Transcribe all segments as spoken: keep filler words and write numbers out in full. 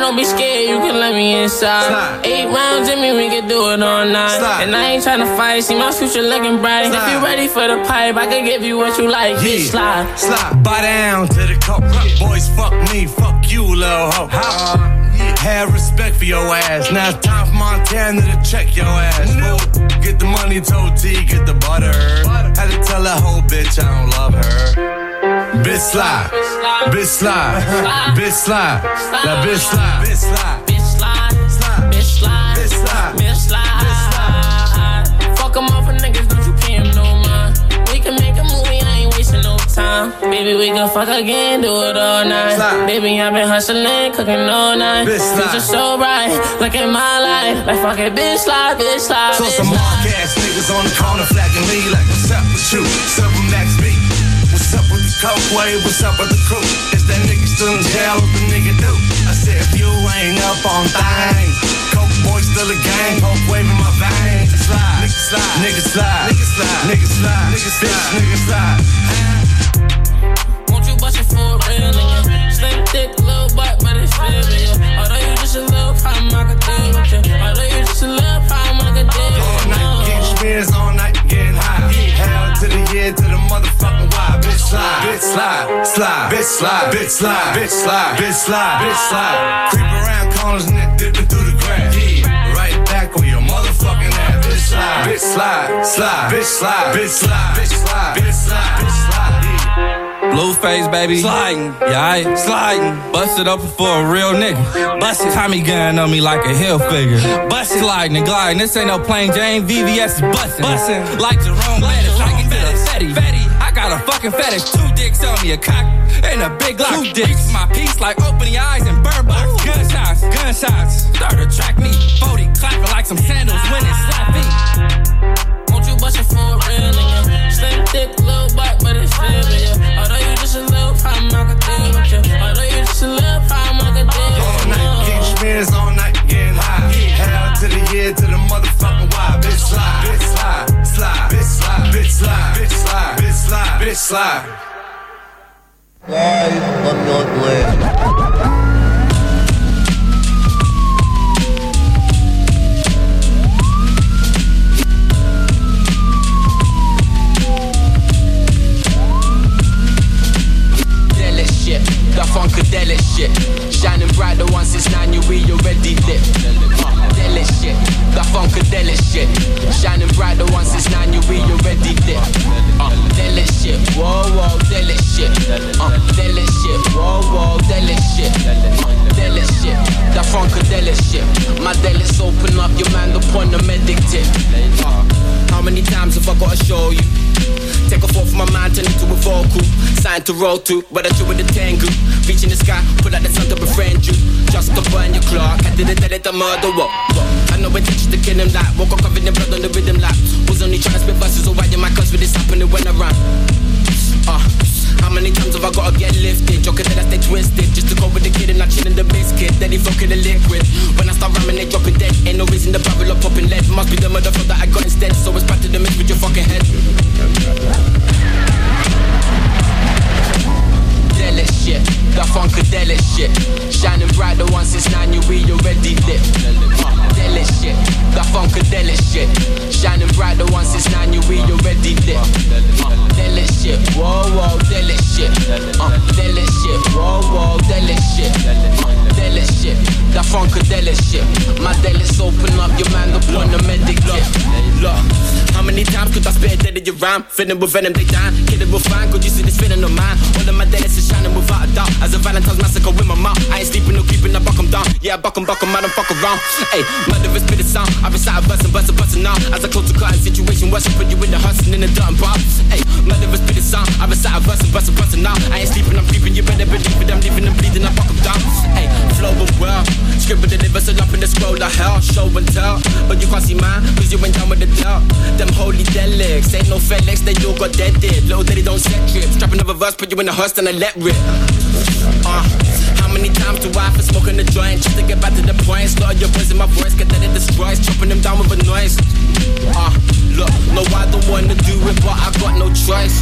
don't be scared, you can let me inside. Slide. Eight rounds in me, we can do it all night. Slide. And I ain't tryna fight, see my future looking bright. Slide. If you ready for the pipe, I can give you what you like. Yeah. Bitch, slide. Slide. Buy down to the coke. Yeah. Boys, fuck me, fuck you, little hoe. Uh, yeah. Have respect for your ass. Now it's time for Montana to check your ass. No. Get the money, told T, get the butter. butter. Had to tell that whole bitch I don't love her. Bitch slide, bitch slide, bitch slide, that bitch slide, bitch slide, bitch slide, bitch slide, bitch slide, bitch slide. Fuck 'em off for niggas, don't you pay 'em no mind. We can make a movie, I ain't wasting no time. Baby, we can fuck again, do it all night. Slide. Baby, I've been hustling, cooking all night. Future so bright, look at my life. Like fuck it, bitch slide, bitch slide. So some mark ass niggas on the corner flagging me like what's up with you? Several Max B. What's up with the coke wave? What's up with the crew? Is that nigga still in jail? What the nigga do? I said if you ain't up on things, coke boy still a gang, coke waving my veins. Slide, nigga slide, nigga slide, nigga slide, nigga slide, nigga slide, nigga slide. Won't you bust it for a real nigga? Slim thick, little butt, but it's real nigga. Although you just a little problem, I could deal with you. Although you just a little problem, I could deal with you. All night, getting spears all night, getting high. Hell to the year, to the motherfucking why. Bitch slide, bitch slide, slide, bitch slide, bitch slide, bitch slide, bitch slide, bitch slide. Creep around corners and then dipping through the grass. Yeah, right back on your motherfucking ass. Bitch slide, bitch slide, slide, bitch slide, bitch slide, bitch slide, bitch slide, bitch slide. Blueface, baby, sliding, yeah, I sliding. Busted open for a real nigga. Busted, Tommy gun on me like a hill figure. Busted, sliding and gliding. This ain't no plain Jane. V V S is busting, busting like Jerome Bettis. I can get a fatty, fatty. I got a fucking fetish. Two dicks on me, a cock and a big lock. Two dicks, my piece like open your eyes and burn box. Gunshots, gunshots. Start to track me. forty clapping like some sandals when it's slapping. Won't you bust it for a real nigga? Slim thick, little butt, but it's real nigga. Although you just a little problem, I could deal with you. Although you just a little problem, I could deal with you. All night, getting spears all night, getting high. Hell to the year, to the motherfucking why. Bitch slide, bitch slide, slide, bitch slide, bitch slide, bitch slide, bitch slide, bitch slide. Live on Northwest. That funkadelic shit, shining bright the one since nine you we already lit. Uh, delic shit, that funkadelic shit, shining bright the one since nine you we already lit. Uh, delic shit, whoa whoa, delic shit, uh, delic shit, whoa whoa, delic shit, uh, delic shit, that funkadelic shit. My delics open up, your man upon the medic tip. Uh, how many times have I gotta show you? Take a fall from my mind, turn into a vocal. Sign to roll to, but I do with the tango. Reaching the sky, pull out the sun to befriend you. Just to burn your clock, I did it, did it, the murder what? I know it touched the kid him like. Woke up covered in blood on the rhythm lap. Was only trying to spit buses, so why you my cuss with this happening when I run? Uh, how many times have I gotta get lifted? Joking that I stay twisted. Just to go with the kid and not chilling the biscuit. Then he fucking the liquid. When I start rhyming, they dropping dead. Ain't no reason the barrel of popping lead. Must be the motherfucker that I got instead. So it's back to the mix with your fucking head. Delic shit, that funkadelic shit, shining bright the one since nine you we already lit. Uh, delic shit, that funkadelic shit, shining bright the one since nine you we already lit. Uh, delic shit, whoa whoa, delic shit, uh, delic shit, whoa whoa, delic shit, uh, delic shit, that funkadelic shit. My delics open up, your man upon the medic tip. Look, how many times could I spit dead in your rhyme? Filling with venom, they dying, kidding with fine. Could you see this feeling of mine? All of my delics is shining without a doubt. As a Valentine's massacre with my mouth. I ain't sleeping no creeping, I buck 'em down. Yeah, I buck 'em, buck 'em, I don't fuck around. Ayy, murderous spit it sound. I recite a verse and verse and verse now. As I close to cutting situation, worse, put you in the hustling in the dirt and bar. Ayy, murderous spit it sound. I recite a verse and verse and verse now. I ain't sleeping, I'm creeping, you better believe it. I'm leaving and bleeding, I buck 'em down. Ayy, flow and well. Scribble the livers all up in the scroll of hell. Show and tell, but you can't see mine, cause you went down with the dealt. Them holy delics, ain't no Felix, they all got dead did. Little daddy don't set trips. Drop another verse, put you in the hearse, and I let rip. Uh, how many times do I for smoking the joint? Just to get back to the point. Slaughter your boys in my voice, get that it destroys. Chopping them down with a noise. Uh, look, no, I don't wanna do it, but I got no choice.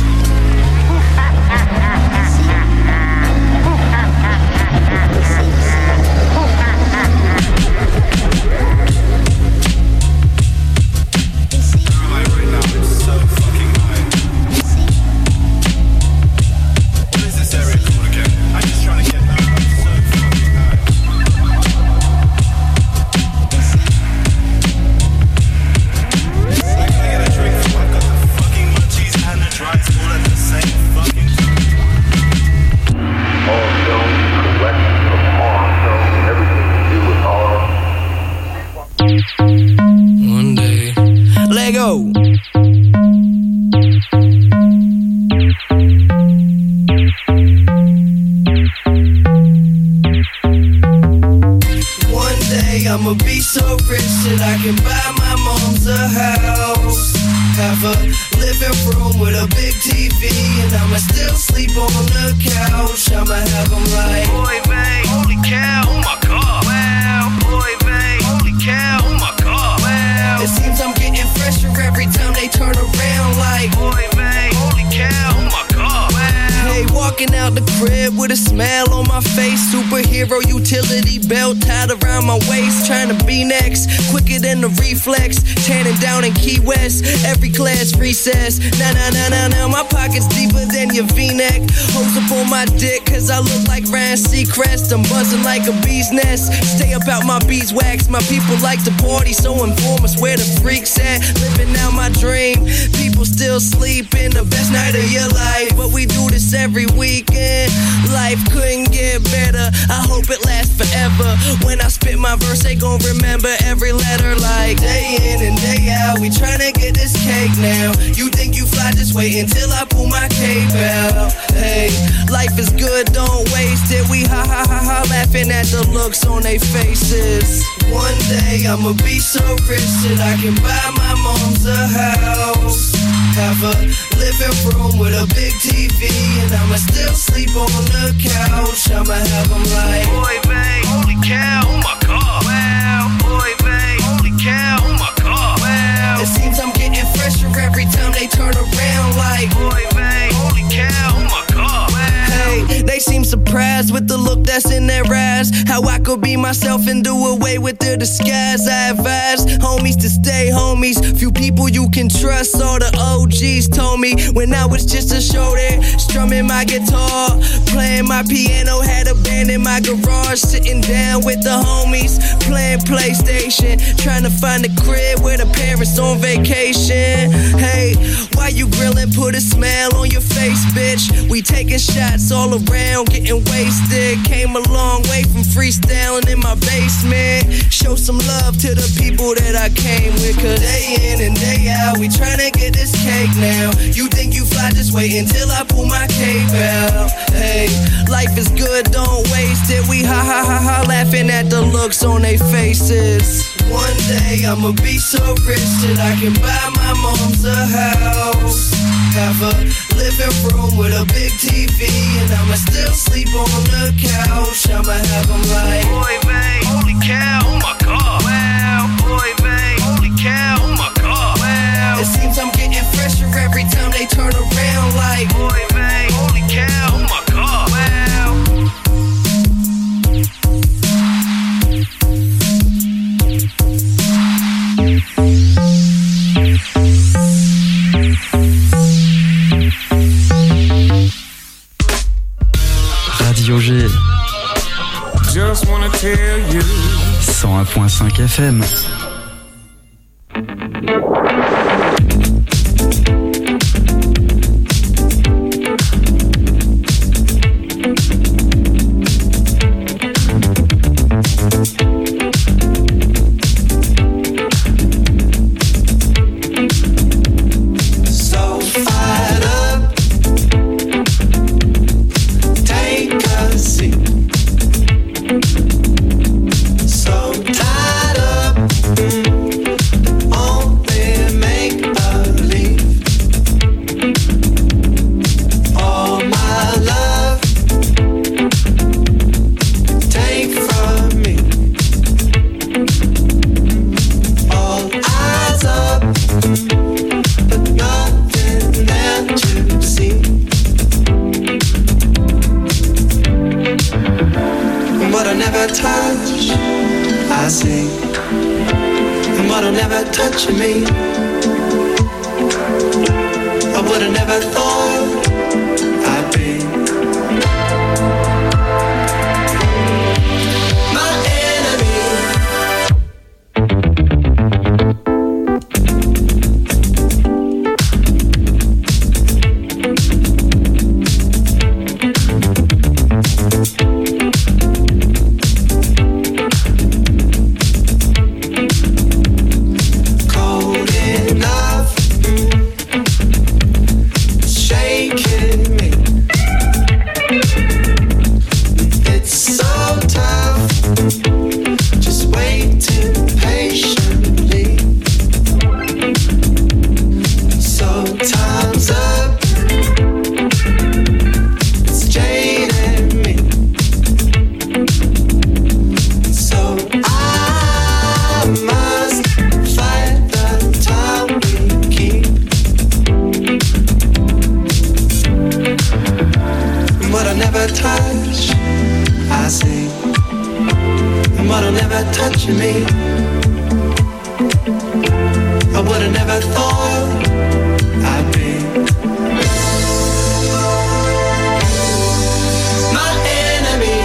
rich that I can buy my mom's a house. Have a living room with a big T V, and I'ma still sleep on the couch. I'ma have them like, boy, babe, holy cow, oh my god, wow. Boy, babe, holy cow, oh my god, wow. It seems I'm getting fresher every time they turn around like, boy, babe, holy cow, oh my god, wow. Hey, walking out the crib with a smile on my face, superhero utility belt tied around my waist, trying to be next, quicker than the reflex, tanning down in Key West, every class recess, nah nah nah nah nah, my pockets deeper than your V-neck, hoes up on my dick cause I look like Ryan Seacrest, I'm buzzing like a bee's nest, stay about my beeswax, my people like to party, so inform us where the freaks at, living out my dream, people still sleeping, the best night of your life, but we do this every weekend, life couldn't get better, I hope it lasts forever, when I spit my verse they gon' remember every letter like, day in and day out, we tryna get this cake now, you think you fly, just wait until I pull my cape out, hey, life is good, don't waste it, we ha ha ha ha, laughing at the looks on their faces, one day I'ma be so rich that I can buy my mom's a house, have a living room with a big T V, and I'ma still sleep on the couch, I'ma have them like, boy, babe, holy cow, oh my god, wow, boy, babe, holy cow, oh my god, wow, it seems I'm getting fresher every time they turn around like, boy, babe, holy cow, oh my god, wow. Hey, they seem surprised with the look that's in their eyes, how I could be myself and do away with the disguise. I advise homies to stay homies, few people you can trust, all the O Gs told me when I was just a show there, strumming my guitar, playing my piano, had a band in my garage, sitting down with the homies, playing PlayStation, trying to find a crib where the parents on vacation. Hey, why you grillin', put a smile on your face, bitch, we taking shots all around, getting wasted, came a long way from freestyling in my basement, show some love to the people that I came with, cause day in and day out, we tryna get this cake now, you think you fly, just wait until I pull my cape out, hey, life is good, don't waste it, we ha ha ha ha, laughing at the looks on their faces, one day I'ma be so rich that I can buy my mom's a house, have a living room with a big T V, and I'ma still sleep on the couch, I'ma have them like, boy, babe, holy cow, oh my god, wow, boy, babe, holy cow, oh my god, wow, it seems I'm getting fresher every time they turn around like, boy, babe, holy cow, oh my god, wow. Radio G. Just wanna tell you. cent un point cinq F M. Just waiting patiently. never touching me. I would've never thought I'd be my enemy.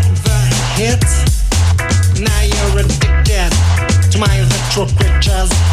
Now you're addicted to my virtual creatures.